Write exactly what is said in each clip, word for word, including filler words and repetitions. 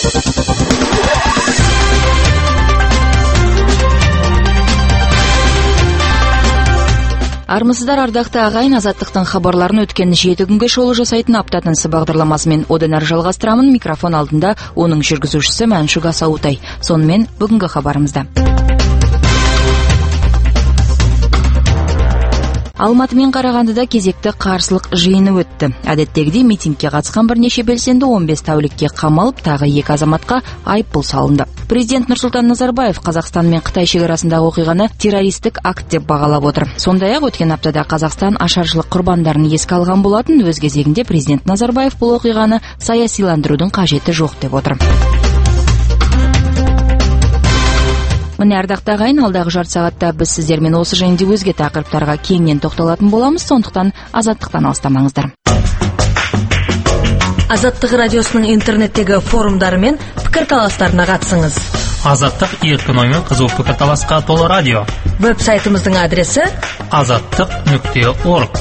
Армысыздар, ардақты ағайын, Азаттықтың хабарларын өткен жеті күнге шолу жасайтын апта тынысы бағдарламасымен одан әрі жалғастырамын. Микрофон алдында оның жүргізушісі Мәншүк Асаутай. Сонымен бүгінгі хабарымызда. Алматы мен Қарағандыда кезекті қарсылық жиыны өтті. Әдеттегідей митингке қатысқан бірнеше белсенді он бес тәулікке қамалып, тағы екі азаматқа айыппұл салынды. Президент Нұрсұлтан Назарбаев Қазақстан мен Қытай шекарасындағы оқиғаны террористік акт деп бағалап отыр. Сондай-ақ өткен аптада Қазақстан ашаршылық құрбандарын еске алған болатын. Өз кезегінде президент Назарбаев бұл оқиғаны саясиландырудың қажеті жоқ деп отыр. Міне, ардақты ағайын, алдағы жарты сағатта біз сіздермен осы жайында өзге тақырыптарға кеңінен тоқталатын боламыз, сондықтан Азаттықтан алыстамаңыздар. Азаттық радиосының интернеттегі форумдары мен пікірталастарына қатысыңыз. Азаттық еркін оймен қызу пікірталасқа толы радио. Веб-сайтымыздың адресі азаттық нүкте орг.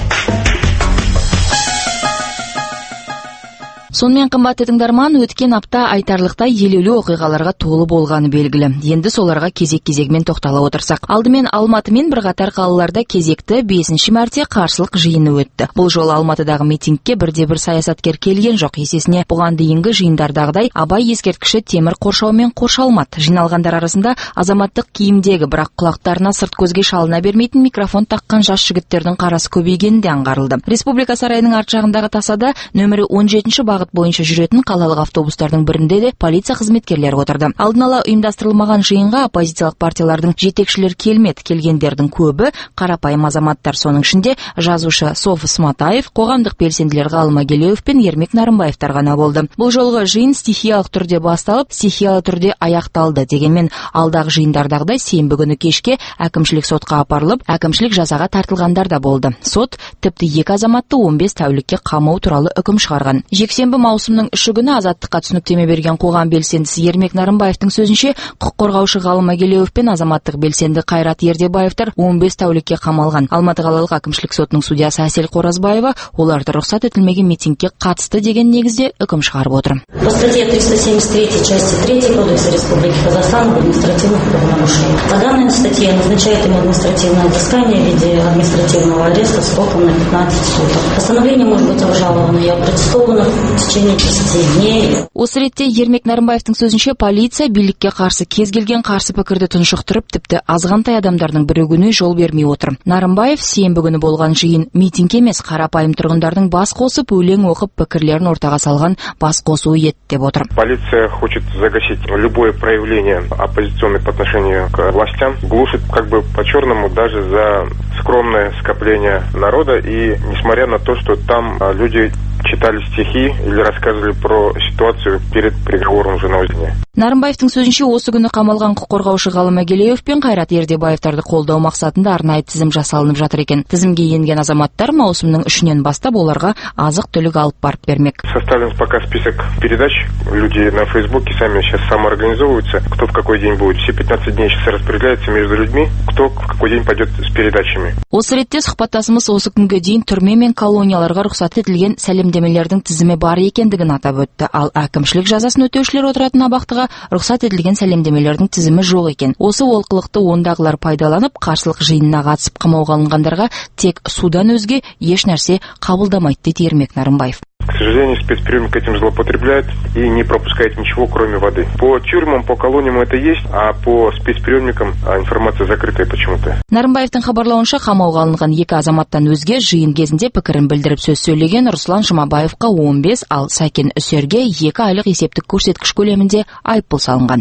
Сонымен қымбатты тыңдарман, өткен апта айтарлықтай елеулі оқиғаларға толы болғаны белгілі. Енді соларға кезек-кезегімен тоқтала отырсақ. Алдымен Алматы мен бірқатар қалаларда кезекті бесінші мәрте қарсылық жиыны өтті. Бұл жолы Алматыдағы митингке бірде-бір саясаткер келген жоқ. Есесіне бұған дейінгі жиындардағыдай Абай ескерткіші темір қоршаумен қоршалмады. Жиналғандар арасында азаматтық киімдегі, бірақ құлақтарына сырт көзге шалына бермейтін микрофон таққан жас жігіттердің қарасы көбейгені де аңғарылды. Республика сарайының арт жағындағы тасада нөмірі он жетінші бағыт бойынша жүретін қалалық автобустардың бірінде де полиция қызметкерлері отырды. Алдын ала ұйымдастырылмаған жиынға оппозициялық партиялардың жетекшілер келмеді. Келгендердің көбі қарапайым азаматтар, соның ішінде жазушы Софы Сматаев, қоғамдық белсенділер Ғалым Агелеев пен Ермек Нарымбаевтар ғана болды. Бұл жолғы жиын стихиялық түрде басталып, стихиялы түрде аяқталды. Дегенмен алдағы жиындардағыдай сенбі күні кешке әкімшілік сотқа апарылып, әкімшілік жазаға тартылғандар да болды. Сот тіпті екі азаматты он бес тәулікке қамау туралы үкім шығарған. Жексенбі маусымның үші күні Азаттыққа түсініктеме берген қоғам белсендісі Ермек Нарымбаевтың сөзінше, құқық қорғаушы Ғалым Агелеев пен азаматтық белсенді Қайрат Ердебаевтар он бес тәулікке қамалған. Алматы қалалық әкімшілік сотының судьясы Әсел Қоразбаева оларды рұқсат етілмеген митингке қатысты деген негізде үкім шығарып отыр. По статье триста семьдесят три части третьей Кодекса Республики Казахстан об административных правонарушениях. По данной статье назначает ему административное взыскание в виде административного ареста сроком на пятнадцать суток. Постановление может быть обжаловано и опротестовано в течение десяти дней. Осы ретте Ермек Нарымбаевтың сөзінше, полиция билікке қарсы кез келген қарсы пікірді тұншықтырып, тіпті азғантай адамдардың бірігуіне жол бермей отыр. Нарымбаев сенбі күні болған жиын митинг емес, қарапайым тұрғындардың бас қосып, өлең оқып, пікірлерін ортаға салған бас қосуы еді деп отыр. Полиция хочет загасить любое проявление оппозиционное по отношению к властям, глушит как бы по-черному даже за скромное скопление народа, и несмотря на то, что там люди читали стихи или рассказывали про ситуацию перед приговором уже на озене. Нарымбаевтың сөзінше, осы күні қамалған құқық қорғаушы Ғалым Агелеев пен Қайрат Ердебаевтарды қолдау мақсатында арнайы тізім жасалынып жатыр екен. Тізімге енген азаматтар маусымның үшінен бастап оларға азық-түлік алып барып бермек. Составлен пока список передач. Люди на Фейсбуке сами сейчас самоорганизовываются. Кто в какой день будет. Все пятнадцать дней сейчас распределяется между людьми, кто в какой день пойдет с передачами. Осы ретте сұхбаттасымыз осы күнге дейін түрме мен колонияларға рұқсат етілген сәлемдемелердің тізімі бар екендігін атап өтті. Ал әкімшілік жазасын өтеушілер отыратын абақтыға рұқсат етілген сәлемдемелердің тізімі жоқ екен. Осы олқылықты ондағылар пайдаланып, қарсылық жиынына қатысып қамауға алынғандарға тек судан өзге еш нәрсе қабылдамайды дейді Ермек Нарымбаев. К сожалению, спецприемник этим злоупотребляет и не пропускает ничего, кроме воды. По тюрьмам, по колониям это есть, а по спецприемникам информация закрытая почему-то. Нарымбаевтың хабарлауынша, қамауға алынған екі азаматтан өзге жиын кезінде пікірін білдіріп сөз сөйлеген Руслан Жұмабаевқа он бес, ал Сәкен Үсерге екі айлық есептік көрсеткіш көлемінде айыппұл салынған.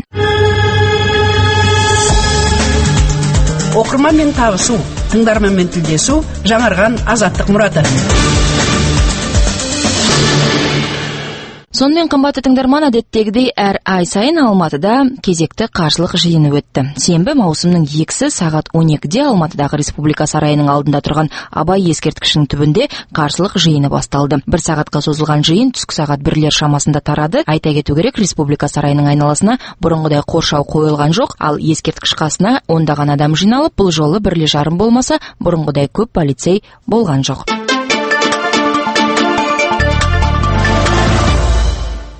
Оқырманмен табысу, тыңдарманмен тілдесу, жаңарған азаттық мұраты. Сонымен қымбатты тыңдарман, әдеттегідей әр ай сайын Алматыда кезекті қарсылық жиыны өтті. Сенбі маусымның екісі сағат он екіде Алматыдағы Республика сарайының алдында тұрған Абай ескерткішінің түбінде қарсылық жиыны басталды. Бір сағатқа созылған жиын түскі сағат бірлер шамасында тарады. Айта кету керек, Республика сарайының айналасына бұрынғыдай қоршау қойылған жоқ, ал ескерткіш қасына ондаған адам жиналып, бұл жолы бірле жарым болмаса, бұрынғыдай көп полицей болған жоқ.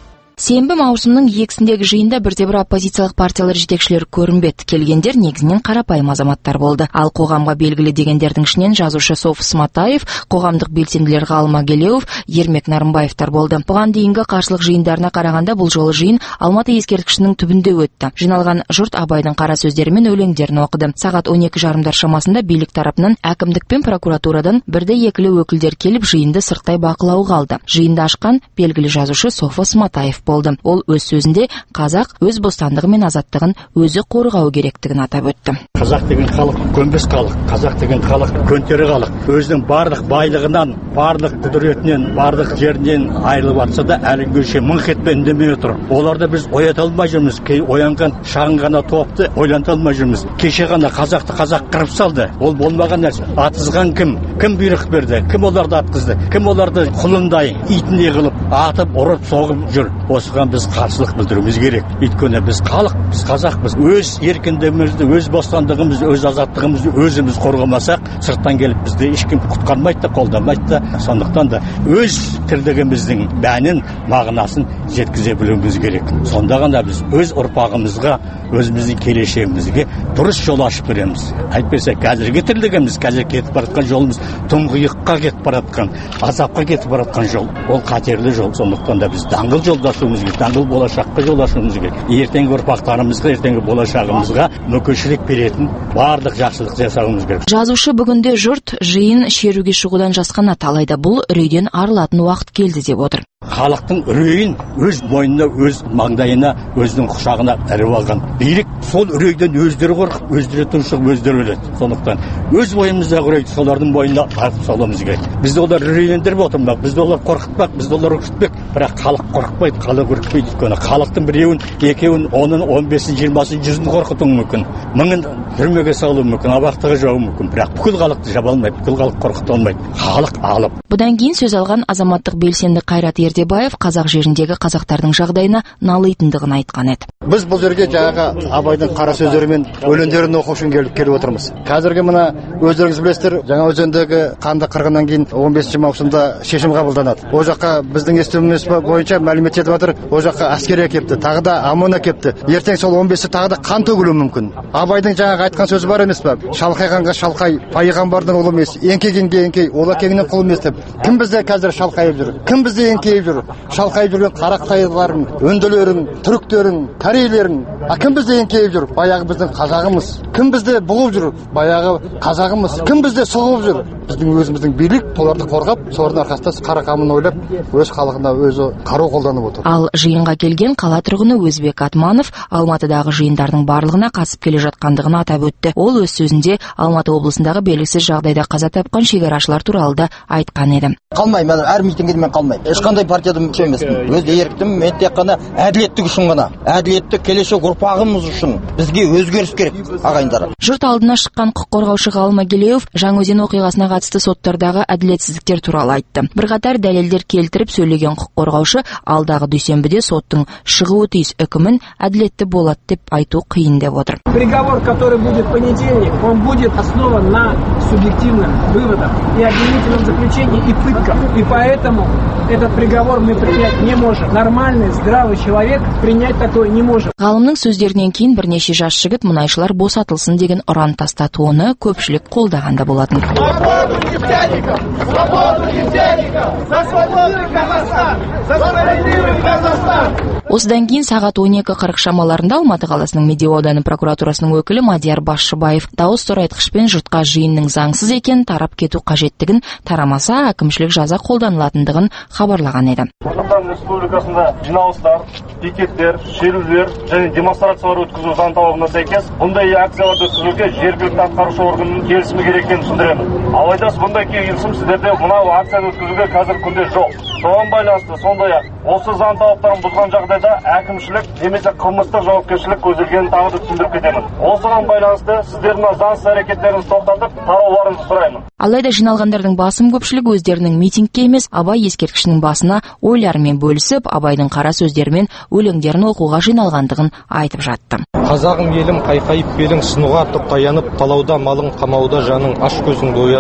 Сенбі маусымның екісіндегі жиында бірде-бір оппозициялық партиялар жетекшілері көрінбеді. Келгендер негізінен қарапайым азаматтар болды. Ал қоғамға белгілі дегендердің ішінен жазушы Софы Сматаев, қоғамдық белсенділер Ғалым Агелеев, Ермек Нарымбаевтар болды. Бұған дейінгі қарсылық жиындарына қарағанда бұл жолы жиын Алматы ескерткішінің түбінде өтті. Жиналған жұрт Абайдың қара сөздері мен өлеңдерін оқыды. Сағат он екі жарымдар шамасында билік тарапынан әкімдік пен прокуратурадан бірді-екілі өкілдер келіп жиынды сырттай бақылауға алды. Жиынды ашқан белгілі жазушы Софы Сматаев болды. Ол өз сөзінде қазақ өз бостандығы мен азаттығын өзі қорғау керектігін атап өтті. Қазақ деген халық көнбес халық, қазақ деген халық көнтері халық. Өзінің барлық байлығынан, барлық құдіретінен, барлық жерінен айырылып жатса да әлі күнге шейін мыңқ етпей үндемей отыр. Оларды біз оята алмай жүрміз. Кей оянған шағын ғана топты ойланта алмай жүрміз. Кеше ғана қазақты қазақ қырып салды. Ол болмаған нәрсе. Атызған кім? Кім бұйрық берді? Кім оларды атқызды? Кім оларды құлындай итіндей қылып атып, ұрып, соғып жүр? Осыған біз қарсылық білдіруіміз керек. Өйткені біз халық, біз қазақпыз. Өз еркіндігімізді, өз бостандығымызды, өз азаттығымызды өзіміз қорғамасақ, сырттан келіп бізді ешкім құтқармайды да, қолдамайды да. Сондықтан да өз тірлігіміздің мәнін, мағынасын жеткізе білуіміз керек. Сонда ғана біз өз ұрпағымызға, өзіміздің келешегімізге дұрыс жол ашып береміз. Әйтпесе қазіргі тірлігіміз, қазір кетіп баратқан жолымыз тұңғиыққа кетіп баратқан, азапқа кетіп баратқан жол. Ол қатерлі жол. Сондықтан да біз даңғыл жолдасуымыз керек, даңғыл болашаққа жол ашуымыз керек. Ертеңгі ұрпақтарымызға, ертеңгі болашағымызға мүмкіншілік беретін барлық жақсылық жасауымыз керек. Жазушы бүгінде жұрт жиын шеруге шығудан жасқанады, алайда бұл үрейден арылатын уақыт келді деп отыр. Халықтың үрейін өз мойнына, өз маңдайына, өзінің құшағына іліп алған. Билік сол үрейден өздері қорқып, өздері тұншығып, өздері өледі. Сондықтан өз бойымыздағы үрейді солардың бойына артып салуымыз керек. Бізді олар үрейлендіріп отырмақ, бізді олар қорқытпақ, бізді олар үркітпек. Бірақ халық қорқытпайды, халық үркітпейді. Өйткені халықтың біреуін, екеуін, онын, он бесін, жиырмасын, жүзін қорқытуы мүмкін. Мыңын түрмеге салуы мүмкін, абақтыға жабуы мүмкін. Бірақ бүкіл халықты жаба алмайды, бүкіл халық қорқыта алмайды. Халық алып. Бұдан кейін сөз алған азаматтық белсенді Қайрат Ердебаев қазақ жеріндегі қазақтардың жағдайына налитындығын айтқан еді. Біз бұл жерге жаңағы Абайдың қара сөздері мен өлеңдерін оқу үшін келіп келіп отырмыз. Қазіргі мына өздеріңіз білесіздер, жаңа өзендегі қанды қырғыннан кейін он бесінші маусымда шешім қабылданады. Ол жаққа біздің естуіміз бойынша мәлімет етіп жатыр, ол жаққа әскери әкепті, тағы да ОМОН әкепті. Ертең сол он бесте тағы да қан төгілуі мүмкін. Абайдың жаңағы айтқан сөзі бар емес пе? Шалқайғанға шалқай, пайғамбардың ұлы емес, еңкейгенге еңкей, ол әкеңнің құлы емес деп. Кім бізде қазір шалқайып жүр? Кім бізде еңкейіп жүр? Шалқайып жүрген қарақытайларын, үнділерін, түріктерін, корейлерін, а кім бізде еңкейіп жүр? Баяғы біздің қазағымыз. Кім бізде бұғып жүр? Баяғы қазағымыз. Кім бізде сұғып жүр? Біздің өзіміздің билік соларды қорғап, солардың арқасында қара қамын ойлап, өз халқына өзі қару қолданып отыр. Ал жиынға келген қала тұрғыны Өзбек Атманов Алматыдағы жиындардың барлығына қатысып келе жатқандығын атап өтті. Ол өз сөзінде Алматы облысындағы белгісіз жағдайда қаза тапқан шекарашылар туралы да айтқан еді. Қалмаймын, әр митингіде мен қалмаймын. Ешқандай партияда мүше емеспін. Өз еріктім, мен тек қана әділеттік үшін ғана. Әділетті келешек ұрпағымыз үшін бізге өзгеріс керек, ағайындар. Жұрт алдына шыққан құқық қорғаушы Ғалым Агелеев Жаңаөзен оқиғасына қатысты соттардағы әділетсіздіктер туралы айтты. Бірқатар дәлелдер келтіріп сөйлеген құқық қорғаушы алдағы дүйсенбіде соттың шығуы тиіс үкімін әділетті болады деп айту қиын деп отыр. Приговор, который будет в понедельник, он будет основан на субъективных выводах и обвинительном заключении и пытках. И поэтому этот приговор мы принять не можем. Нормальный, здравый человек принять такое не может. Ғалымның сөздерінен кейін бірнеше жас жігіт мұнайшылар босатылсын деген ұран тастады, оны көпшілік қолдағанда болатын. Свободу нефтяников! Свободу нефтяников! За свободный Казахстан! За справедливый Казахстан! Осыдан кейін сағат он екі қырық шамаларында Алматы қаласының Медеу ауданы прокуратурасының өкілі Мадияр Басшыбаев дауыс торайтқышпен жұртқа жиынның заңсыз екенін, тарап кету қажеттігін, тарамаса әкімшілік жаза қолданылатындығын хабарлаған еді. Қазақстан Республикасында жиналыстар, пикеттер, шерулер және демонстрациялар өткізу заң талабына сәйкес бұндай акцияларды өткізуге жергілікті атқарушы органның келісімі керек екенін түсіндіремін. Алайда бұндай келісім сіздерде мынау акцияны өткізуге қазір күнде жоқ. Соған байланысты сондай-ақ осы заң талаптарын бұзған жағдайда әкімшілік немесе қылмыстық жауапкершілік көзделгенін тағы да түсіндіріп кетемін. Осыған байланысты сіздердің заңсыз әрекеттеріңізді тоқтатып, тарауларыңызды сұраймын. Алайда жиналғандардың басым көпшілігі өздерінің митингке емес, Абай ескерткішінің басына ойларымен бөлісіп, Абайдың қара сөздерімен өлеңдерін оқуға жиналғандығын айтып жатты. Қазағым елім қайқайып белің сынуға артып таянып, талауда малың қамауда жаның аш көзіңді оянып.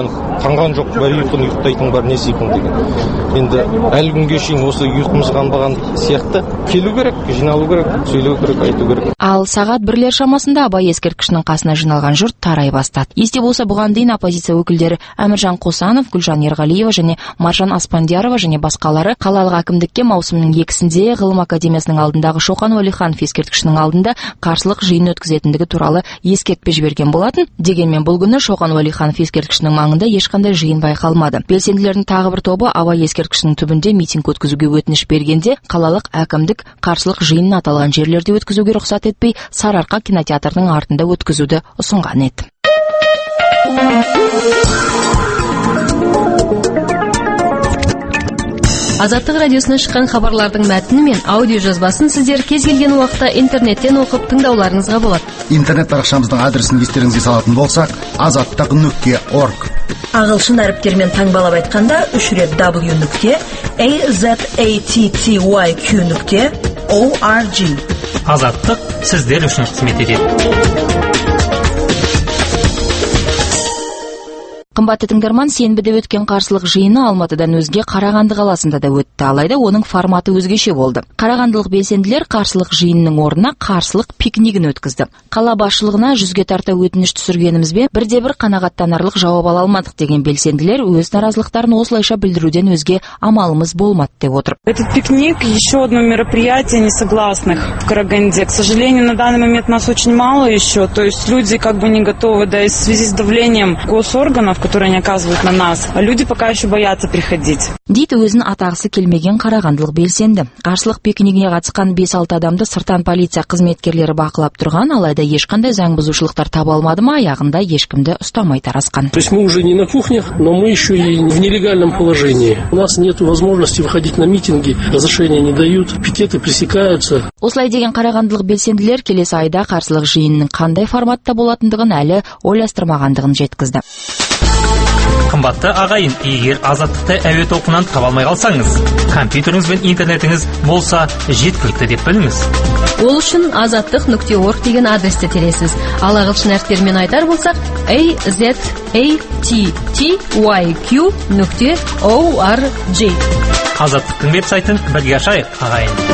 мен қанған жоқ, бір ұйқын ұйықтайтын бар, не сейкін деген. Енді әлі күнге шейін осы ұйқымыз қанбаған сияқты келу керек, жиналу керек, сөйлеу керек, айту керек. Ал сағат бірлер шамасында Абай ескерткішінің қасына жиналған жұрт тарай бастады. Есте болса, бұған дейін оппозиция өкілдері Әміржан Қосанов, Гүлжан Ерғалиева және Маржан Аспандиярова және басқалары қалалық әкімдікке маусымның екісінде Ғылым академиясының алдындағы Шоқан Уәлиханов ескерткішінің алдында қарсылық жиын өткізетіндігі туралы ескертпе жіберген болатын. Дегенмен бұл күні Шоқан Уәлиханов ескерткішінің маңында ешқандай жиын байқалмады. Белсенділердің тағы бір тобы Абай ескерткішінің түбінде митинг өткізуге өтініш бергенде, қалалық әкімдік қарсылық жиынын аталған жерлерде өткізуге рұқсат етпей, Сарыарқа кинотеатрының артында өткізуді ұсынған еді. Азаттық радиосына шыққан хабарлардың мәтіні мен аудио жазбасын сіздер кез келген уақытта интернеттен оқып тыңдауларыңызға болады. Интернет парақшамыздың адресін естеріңізге салатын болсақ, азаттық нүкте орг. Ағылшын әріптермен таңбалап айтқанда үш рет w нүкте azattyq нүкте org. Азаттық сіздер үшін қызмет етеді. Қымбатты тыңдарман, сенбіде өткен қарсылық жиыны Алматыдан өзге Қарағанды қаласында да өтті, алайда оның форматы өзгеше болды. Қарағандылық белсенділер қарсылық жиынның орнына қарсылық пикнигін өткізді. Қала басшылығына жүзге тарта өтініш түсіргенімізбен бірде бір қанағаттанарлық жауап ала алмадық деген белсенділер өз наразылықтарын осылайша білдіруден өзге амалымыз болмады деп отыр. Этот пикник еще одно мероприятие несогласных в Караганде. К сожалению, на данный момент нас очень мало еще, то есть люди как бы не готовы, да, и в связи с давлением госорганов, которые они оказывают на нас, а люди пока еще боятся приходить. Дейді өзін атағысы келмеген қарағандылық белсенді. Қарсылық пикнигіне қатысқан бес-алты адамды сыртан полиция қызметкерлері бақылап тұрған, алайда ешқандай заң бұзушылықтар таба алмады ма, аяғында ешкімді ұстамай тарасқан. То есть мы уже не на кухнях, но мы еще и в нелегальном положении. У нас нет возможности выходить на митинги, разрешения не дают, пикеты пресекаются. Осылай деген қарағандылық белсенділер келесі айда қарсылық жиынның қандай форматта болатындығын әлі ойластырмағандығын жеткізді. Қымбатты ағайын, егер азаттықты әуе толқынынан таба алмай қалсаңыз, компьютеріңіз бен интернетіңіз болса жеткілікті деп біліңіз. Ол үшін азаттық нүкте орг деген адресті тересіз. Ал ағылшын әріптермен айтар болсақ, azattyq нүкте org. Азаттықтың веб-сайтын бірге ашайық, ағайын.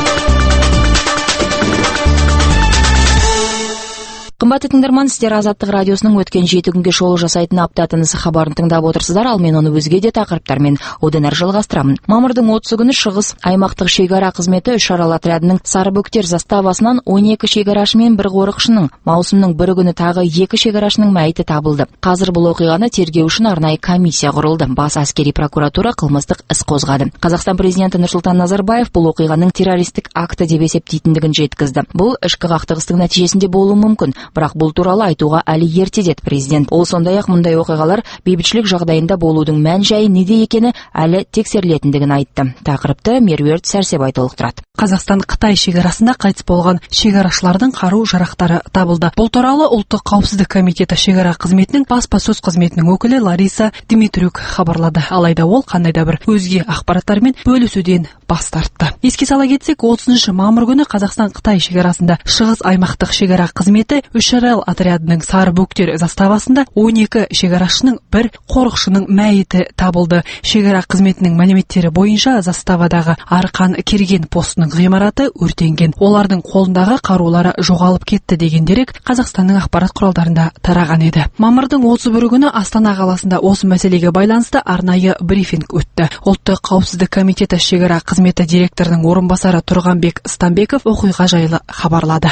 Қымбатты тыңдарман, сіздер Азаттық радиосының өткен жеті күнге шолу жасайтын апта тынысы хабарын тыңдап отырсыздар, ал мен оны өзге де тақырыптармен одан әрі жалғастырамын. Мамырдың отызы күні шығыс аймақтық шекара қызметі үш арал отрядының Сарыбөктер заставасынан он екі шекарашы мен бір қорықшының, маусымның бірі күні тағы екі шекарашының мәйіті табылды. Қазір бұл оқиғаны тергеу үшін арнайы комиссия құрылды. Бас әскери прокуратура қылмыстық іс қозғады. Қазақстан президенті Нұрсұлтан Назарбаев бұл оқиғаның террористік акті деп есептейтіндігін жеткізді. Бұл ішкі қақтығыстың нәтижесінде болуы мүмкін. Бірақ бұл туралы айтуға әлі ерте деді президент. Ол сондай-ақ мұндай оқиғалар бейбітшілік жағдайында болудың мән-жайы неде екені әлі тексерілетіндігін айтты. Тақырыпты Меруерт Сәрсебай толықтырады. Қазақстан-Қытай шекарасында қайтыс болған шекарашылардың қару-жарақтары табылды. Бұл туралы Ұлттық қауіпсіздік комитеті шекара қызметінің баспасөз қызметінің өкілі Лариса Димитрюк хабарлады. Алайда ол қандай да бір өзге ақпараттармен бөлісуден бас тартты. Еске сала кетсек, отызыншы мамыр күні Қазақстан-Қытай шекарасында шығыс аймақтық шекара қызметі үш арал отрядының Сарыбөктер заставасында он екі шекарашының бір қорықшының мәйіті табылды. Шекара қызметінің мәліметтері бойынша заставадағы Арқан Керген постының ғимараты өртенген. Олардың қолындағы қарулары жоғалып кетті деген дерек Қазақстанның ақпарат құралдарында тараған еді. Мамырдың отыз бірі күні Астана қаласында осы мәселеге байланысты арнайы брифинг өтті. Ұлттық қауіпсіздік комитеті шекара қызметі директорының орынбасары Тұрғанбек Стамбеков оқиға жайлы хабарлады.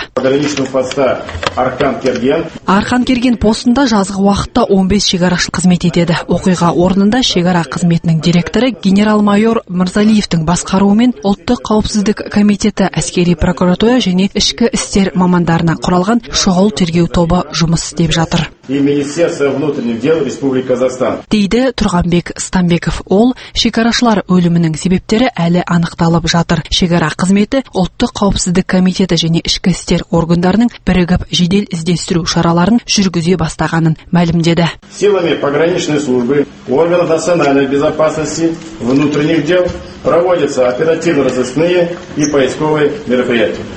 Арқан Керген постында жазғы уақытта он бес шекарашы қызмет етеді. Оқиға орнында шекара қызметінің директоры генерал-майор Мырзалиевтің басқаруымен Ұлттық қауіпсіздік комитеті, әскери прокуратура және ішкі істер мамандарына құралған шұғыл тергеу тобы жұмыс істеп жатыр. Дейді Тұрғанбек Стамбеков. Ол шекарашылар өлімінің себептері әлі анықталып жатыр. Шекара қызметі Ұлттық қауіпсіздік комитеті және ішкі істер органдарының бірігіп жедел іздестіру шараларын жүргізе бастағанын мәлімдеді. Силами пограничной службы, органов национальной безопасности, внутренних дел проводятся оперативно-розыскные и поисковые мероприятия. Ақпарат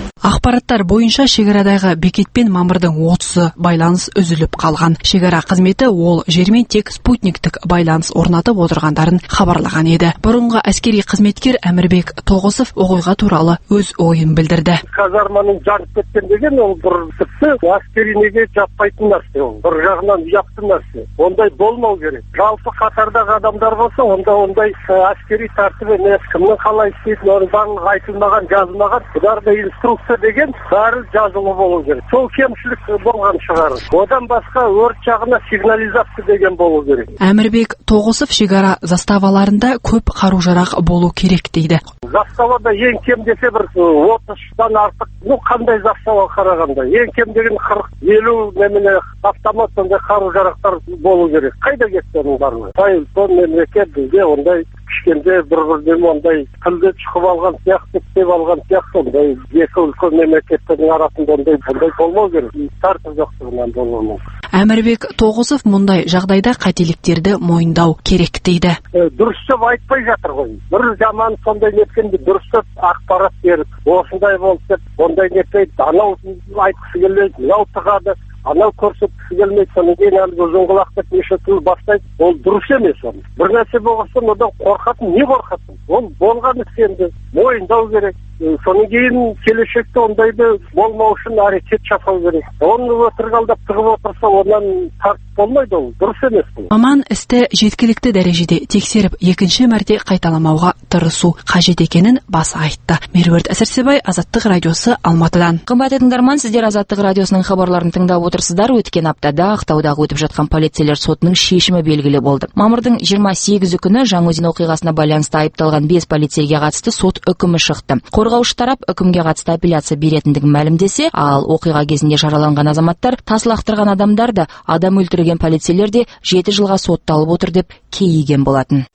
Ақпараттар бойынша шекарадағы бекетпен мамырдың отызы байланыс үзіліп қалған. Шекара қызметі ол жермен тек спутниктік байланыс орнатып отырғандарын хабарлаған еді. Бұрынғы әскери қызметкер Әмірбек Тоғысов оқиға туралы өз ойын білдірді. Казарманың жанып кеткен деген ол бір тіпті әскери неге жатпайтын нәрсе, ол бір жағынан ұятты нәрсе. Ондай болмау керек. Жалпы қатардағы адамдар болса, онда ондай әскери тәртіп емес, кімнің қалай істейтін, оның барлығы айтылмаған, жазылмаған, бұларда инструкция деген бәрі жазылып болу керек. Сол кемшілік болған шығар. Одан басқа өрт жағына сигнализация деген болу керек. Әмірбек Тоғысов шекара заставаларында көп қару-жарақ болу керек дейді. Заставада ең кем десе бір отыздан артық, ну қандай застава қарағанда, ең кем деген қырық елу немене автомат сондай қару-жарақтар болу керек. Қайда кетті оның барлығы? Ай, сол мемлекет бізде ондай кішкенде бір-бірден ондай тілді шығып алған сияқты, істеп алған сияқты, ондай екі үлкен мемлекеттердің арасында ондай ондай болмау керек. Тәртіп жоқтығынан болмау. Әмірбек Тоғысов мұндай жағдайда қателіктерді мойындау керек дейді. Дұрыс деп айтпай жатыр ғой. Бір жаман сондай неткенде дұрыс деп ақпарат беріп, осындай болды деп, ондай нетпейді, анау айтқысы келмейді, мынау тығады, анау көрсеткісі келмейді, соны кейін әлгі ұзынқұлақтап неше түрлі бастайды, ол дұрыс емес оны. Бір нәрсе болғасын, одан қорқатын, не қорқатын? Ол болған істенді, мойындау керек. Соны кейін келешекте ондайды болмау үшін әрекет жасау керек. Оны өтірік алдап тығып отырса, онан тартып болмайды, ол дұрыс емес. Маман істі жеткілікті дәрежеде тексеріп, екінші мәрте қайталамауға тырысу қажет екенін баса айтты. Меруерт Әсірсебай, Азаттық радиосы, Алматыдан. Қымбатты тыңдарман, сіздер Азаттық радиосының хабарларын тыңдап отырсыздар. Өткен аптада Ақтаудағы өтіп жатқан полицейлер сотының шешімі белгілі болды. Мамырдың жиырма сегізі күні Жаңаөзен оқиғасына байланысты айыпталған бес полицейге қатысты сот үкімі шықты. Қорғаушы тарап үкімге қатысты апелляция беретіндігін мәлімдесе, ал оқиға кезінде жараланған азаматтар, тас лақтырған адамдар да, адам өлтірген полицейлер де жеті жылға сотталып отыр деп кейіген болатын.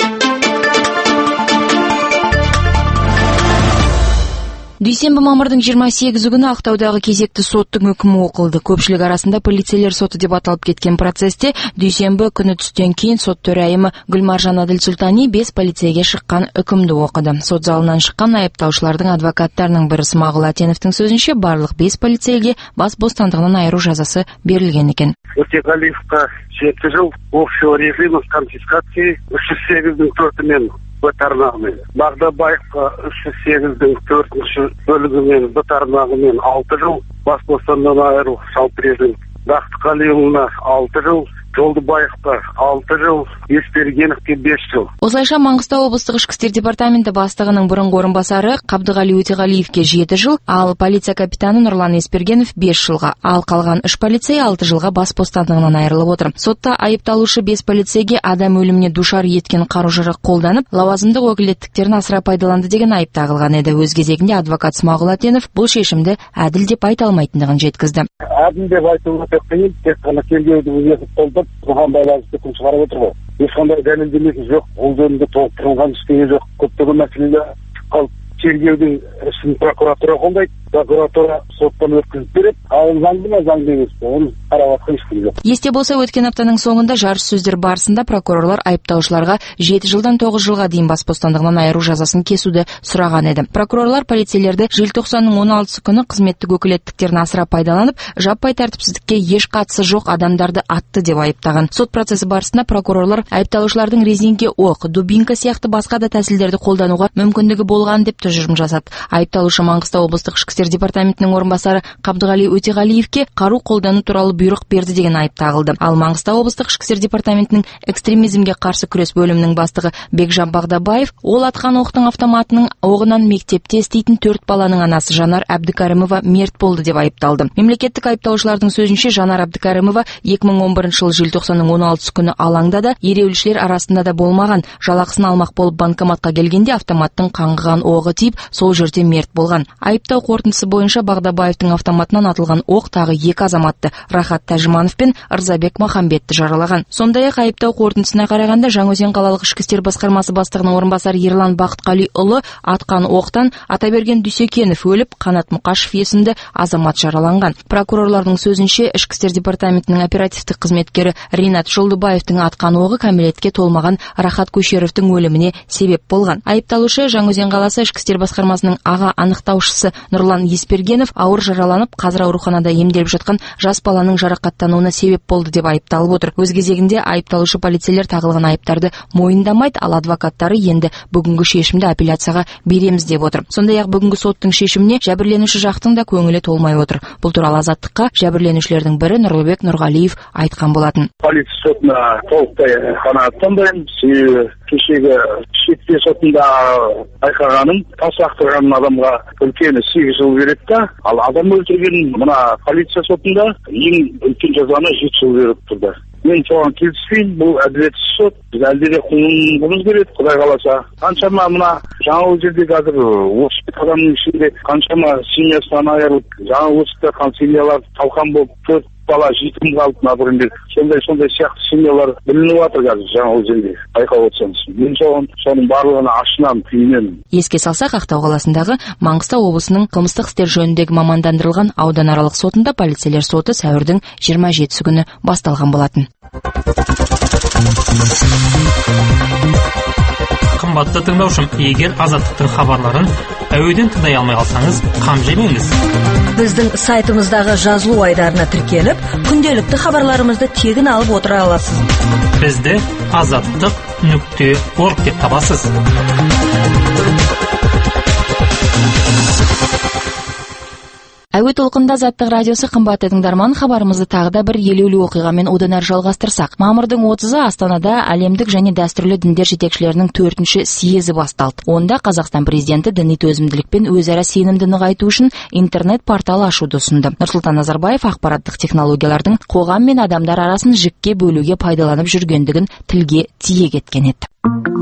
Дүйсенбі мамырдың жиырма сегізі күні Ақтаудағы кезекті соттың үкімі оқылды. Көпшілік арасында полицейлер соты деп аталып кеткен процесте дүйсенбі күні түстен кейін сот төрайымы Гүлмаржан Әділсұлтани бес полицейге шыққан үкімді оқыды. Сот залынан шыққан айыптаушылардың адвокаттарының бірі Смағұл Әтеновтің сөзінше, барлық бес полицейге бас бостандығынан айыру жазасы берілген екен. Өтеғалиевқа жеті жыл общего режима конфискации, үш жүз сегіздің төртімен Б тармағымен, Багдабаевқа үш жүз сегіздің төртінші бөлігімен Б тармағымен алты жыл, бас бостандығынан айыру салт режим. Бақтықалиевна алты жыл, Жолдыбаевқа алты жыл, Еспергеновке бес жыл. Осылайша Маңғыстау облыстық ішкі істер департаменті бастығының бұрынғы орынбасары Қабдығали Өтеғалиевке жеті жыл, ал полиция капитаны Нұрлан Еспергенов бес жылға, ал қалған үш полицей алты жылға бас бостандығынан айырылып отыр. Сотта айыпталушы бес полицейге адам өліміне душар еткен қару-жарақ қолданып, лауазымдық өкілеттіктерін асыра пайдаланды деген айып тағылған еді. Өз кезегінде адвокат Смағұл Әтенов бұл шешімді әділ деп айта алмайтындығын жеткізді. Әділ деп айту өте қиын, тек қана тергеуді өзі қолдап, бұған байланысты үкім шығарып отыр ғой. Ешқандай дәлелдемесі жоқ, ол жөнінде толықтырылған ештеңе жоқ. Көптеген мәселелер қалып, тергеудің ісін прокуратура қолдайды, прокуратура соттан өткізіп береді, ал заңды ма заңды емес пе, оны қарап жатқан ештеңе жоқ. Есте болса, өткен аптаның соңында жарыс сөздер барысында прокурорлар айыптаушыларға жеті жылдан тоғыз жылға дейін бас бостандығынан айыру жазасын кесуді сұраған еді. Прокурорлар полицейлерді желтоқсанның он алтысы күні қызметтік өкілеттіктерін асыра пайдаланып, жаппай тәртіпсіздікке еш қатысы жоқ адамдарды атты деп айыптаған. Сот процесі барысында прокурорлар айыпталушылардың резинке оқ, дубинка сияқты басқа да тәсілдерді қолдануға мүмкіндігі болған деп тұжырым жасады. Айыпталушы Маңғыстау облыстық ішкі істер департаментінің орынбасары Қабдығали Өтеғалиевке қару қолдану туралы бұйрық берді деген айып тағылды. Ал Маңғыстау облыстық ішкі істер департаментінің экстремизмге қарсы күрес бөлімінің бастығы Бекжан Багдабаев ол атқан оқтың автоматының оғынан мектепте істейтін төрт баланың анасы Жанар Әбдікәрімова мерт болды деп айыпталды. Мемлекеттік айыптаушылардың сөзінше, Жанар Әбдікәрімова екі мың он бірінші жылы желтоқсанның он алтысы күні алаңда да, ереуілшілер арасында да болмаған. Жалақысын алмақ болып банкоматқа келгенде автоматтың қаңғыған оғы тиіп, сол жерде мерт болған. Айыптау қорытындысы бойынша Багдабаевтың автоматынан атылған оқ тағы екі азаматты, Рахым Рахат Тәжіманов пен Ырзабек Махамбетті жаралаған. Сондай-ақ айыптау қорытындысына қарағанда Жаңаөзен қалалық ішкі істер басқармасы бастығының орынбасары Ерлан Бақытқалиұлы атқан оқтан Атаберген Дүйсекенов өліп, Қанат Мұқашев есімді азамат жараланған. Прокурорлардың сөзінше, ішкі істер департаментінің оперативтік қызметкері Ринат Жолдыбаевтың атқан оғы кәмелетке толмаған Рахат Көшеровтың өліміне себеп болған. Айыпталушы Жаңаөзен қаласы ішкі істер басқармасының аға анықтаушысы Нұрлан Еспергенов ауыр жараланып, қазір ауруханада емделіп жатқан жас баланың жарақаттануына себеп болды деп айыпталып отыр. Өз кезегінде айыпталушы полицейлер тағылған айыптарды мойындамайды, ал адвокаттары енді бүгінгі шешімді апелляцияға береміз деп отыр. Сондай-ақ бүгінгі соттың шешіміне жәбірленуші жақтың да көңілі толмай отыр. Бұл туралы Азаттыққа жәбірленушілердің бірі Нұрлыбек Нұрғалиев айтқан болатын. Полиция сотына толықтай қанағаттанбаймын. Себебі кешегі шетпе сотында байқағаным, тас лақтырған адамға үлкені сегіз жыл береді да, ал адам өлтірген мына полиция сотында ең үлкен жазаны жеті жыл беріп тұрды. Мен соған келіспеймін, бұл әділетсіз сот. Біз әлде де құлынғымыз келеді, Құдай қаласа. Қаншама мына Жаңаөзенде қазір отыз бес адамның ішінде қаншама семьясынан айырылып, Жаңаөзенде қан семьялар талқан болып, төрт бала жетім қалып, например, сондай-сондай сияқты семьялар білініп жатыр қазір Жаңаөзенде. Байқап отырсаңыз. Мен соған соның барлығына ашынамын, күйінемін. Еске салсақ, Ақтау қаласындағы Маңғыстау облысының қылмыстық істер жөніндегі мамандандырылған ауданаралық сотында полицейлер соты сәуірдің жиырма жетісі күні басталған болатын. Қымбатты тыңдаушым, егер Азаттықтың хабарларын әуеден тыңдай алмай қалсаңыз, қам жемеңіз. Біздің сайтымыздағы жазылу айдарына тіркеліп, күнделікті хабарларымызды тегін алып отыра аласыз. Бізді азаттық нүкте орг деп табасыз. Әуе толқында Азаттық радиосы. Қымбатты тыңдарман, хабарымызды тағы да бір елеулі оқиғамен одан әрі жалғастырсақ. Мамырдың отызы Астанада әлемдік және дәстүрлі діндер жетекшілерінің төртінші съезі басталды. Онда Қазақстан президенті діни төзімділік пен өзара сенімді нығайту үшін интернет портал ашуды ұсынды. Нұрсұлтан Назарбаев ақпараттық технологиялардың қоғам мен адамдар арасын жікке бөлуге пайдаланып жүргендігін тілге тиек еткен еді.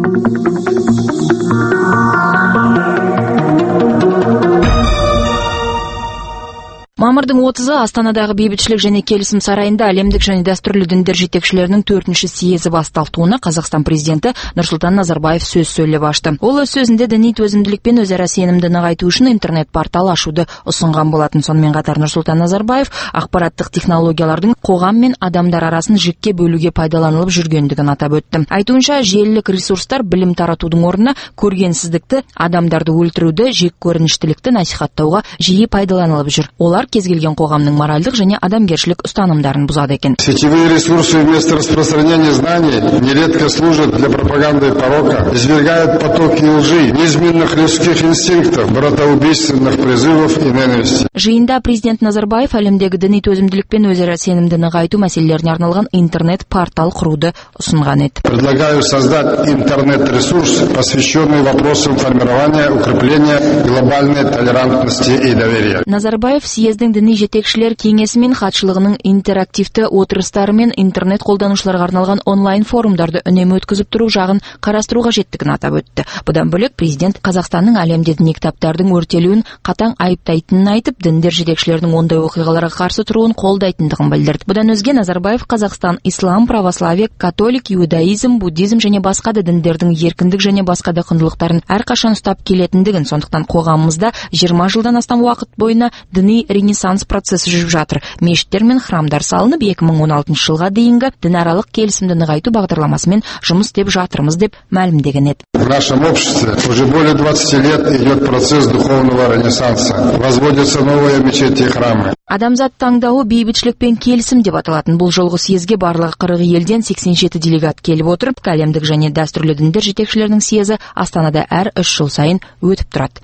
Мамырдың отызы Астанадағы бейбітшілік және келісім сарайында әлемдік және дәстүрлі діндер жетекшілерінің төртінші съезі басталды. Оны Қазақстан президенті Нұрсұлтан Назарбаев сөз сөйлеп ашты. Ол өз сөзінде діни төзімділік пен өзара сенімді нығайту үшін интернет портал ашуды ұсынған болатын. Сонымен қатар Нұрсұлтан Назарбаев ақпараттық технологиялардың қоғам мен адамдар арасын жікке бөлуге пайдаланылып жүргендігін атап өтті. Айтуынша, желілік ресурстар білім таратудың орнына көргенсіздікті, адамдарды өлтіруді, жеккөрініштілікті насихаттауға жиі пайдаланылып жүр. Олар кез келген қоғамның моральдық және адамгершілік ұстанымдарын бұзады екен. Сетевые ресурсы вместо распространения знаний нередко служат для пропаганды порока, извергают потоки лжи, неизменных людских инстинктов, братоубийственных призывов и ненависти. Жиында президент Назарбаев әлемдегі діни төзімділік пен өзара сенімді нығайту мәселелеріне арналған интернет портал құруды ұсынған еді. Предлагаю создать интернет-ресурс, посвященный вопросам формирования, укрепления глобальной толерантности и доверия. Назарбаев съездің діни жетекшілер кеңесі мен хатшылығының интерактивті отырыстары мен интернет қолданушыларға арналған онлайн форумдарды үнемі өткізіп тұру жағын қарастыру қажеттігін атап өтті. Бұдан бөлек президент Қазақстанның әлемде діни кітаптардың өртелуін қатаң айыптайтынын айтып, діндер жетекшілерінің ондай оқиғаларға қарсы тұруын қолдайтындығын білдірді. Бұдан өзге Назарбаев Қазақстан ислам, православие, католик, иудаизм, буддизм және басқа да діндердің еркіндік және басқа да құндылықтарын әрқашан ұстап келетіндігін, сондықтан қоғамымызда жиырма жылдан астам уақыт бойына діни ренессанс процесі жүріп жатыр. Мешіттер мен храмдар салынып, екі мың он алтыншы жылға дейінгі дінаралық келісімді нығайту бағдарламасымен жұмыс істеп жатырмыз деп мәлімдеген еді. В нашем обществе уже более двадцати лет идет процесс духовного ренессанса. Возводятся новые мечети и храмы. Адамзат таңдауы бейбітшілік пен келісім деп аталатын бұл жолғы съезге барлығы қырық елден сексен жеті делегат келіп отырып, әлемдік және дәстүрлі діндер жетекшілерінің съезі Астанада әр үш жыл сайын өтіп тұрады.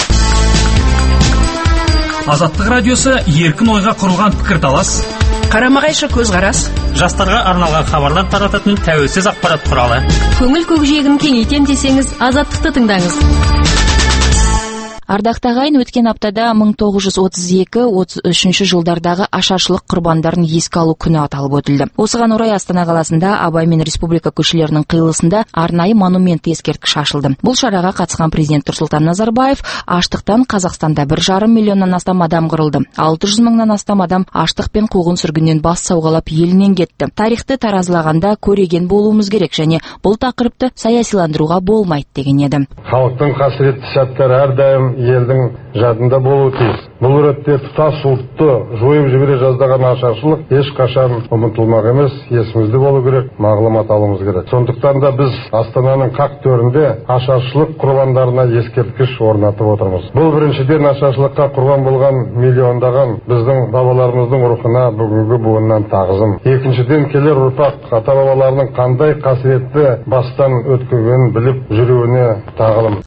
Азаттық радиосы еркін ойға құрылған пікірталас, қарама-қайшы көзқарас, жастарға арналған хабарлар тарататын тәуелсіз ақпарат құралы. Көңіл көкжиегін кеңейтем десеңіз, Азаттықты тыңдаңыз. Ардакты агайын, өткен аптада мың тогуз жүз отуз эки отуз үчүнчү жылдардагы ашарчылык курбандарын эске алуу күнү аталып өтүлдү. Осыған орай Астана каласында Абай мен Республика көчөлөрүнүн кыйылысында арнайы монумент эскерткич ачылды. Бул шарага катышкан президент Нурсултан Назарбаев аштыктан Казакстанда бир жарым миллиондон астам адам кырылды. алты жүз мыңдан астам адам аштык пен куугун сүргүндөн бас саугалап элинен кетти. Тарихты таразылаганда көреген болуумуз керек және бул такырыпты саясиландырууга болмайт деген эди. Халктын касиретти сәттери ар дайым элдин жадында болуу тийиз. Бул ретте туташ ултты жоюп жибере жаздаган ашарчылык эч качан унутулмак эмес, эсибизде болуу керек, маалымат алуубуз керек. Сондуктан да биз Астананын как төрүндө ашарчылык курбандарына эскерткич орнатып отурмуз. Бул биринчиден ашарчылыкка курбан болгон миллиондаган биздин бабаларыбыздын рухуна бүгүнкү буунан тагызым. Экинчиден келер урпак ата бабаларынын кандай касиретти бастан өткөргөнүн билип жүрүүнө тагылым.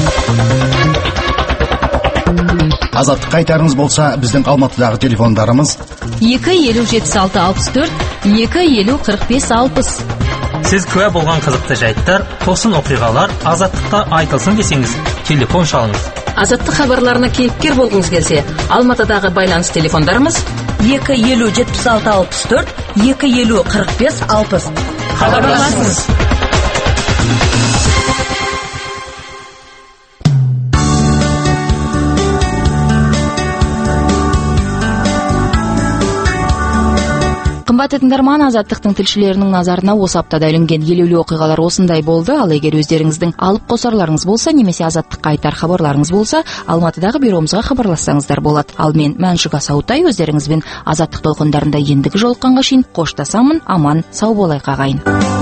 Азаттык кайтарыңыз болса, биздин Алматыдагы телефондарыбыз эки элүү жетимиш алты алпыс төрт, эки элүү кырк беш алпыс. Сиз күбө болгон кызыктуу жайттар, тосын окуйгалар Азаттыкта айтылсын десеңиз, телефон шалыңыз. Азаттык кабарларына кейипкер болгуңуз келсе, Алматыдагы байланыш телефондарыбыз эки элүү жетимиш алты алпыс төрт, эки элүү кырк беш алпыс. Хабарлашыңыз. Кымбаттуу тыңдарман, Азаттыктын тилчилеринин назарына осы аптада илинген элеулүү окуйгалар осындай болду. Ал эгер өздеріңіздің алып косарларыңыз болса, немесе Азаттыкка айтар хабарларыңыз болса, Алматыдагы бюромузга хабарлассаңыздар болот. Ал мен Мәншүк Асаутай, өздеріңизбен Азаттык толкундарында ендиги жолукканга чейин коштасамын. Аман, сау болайык агайын.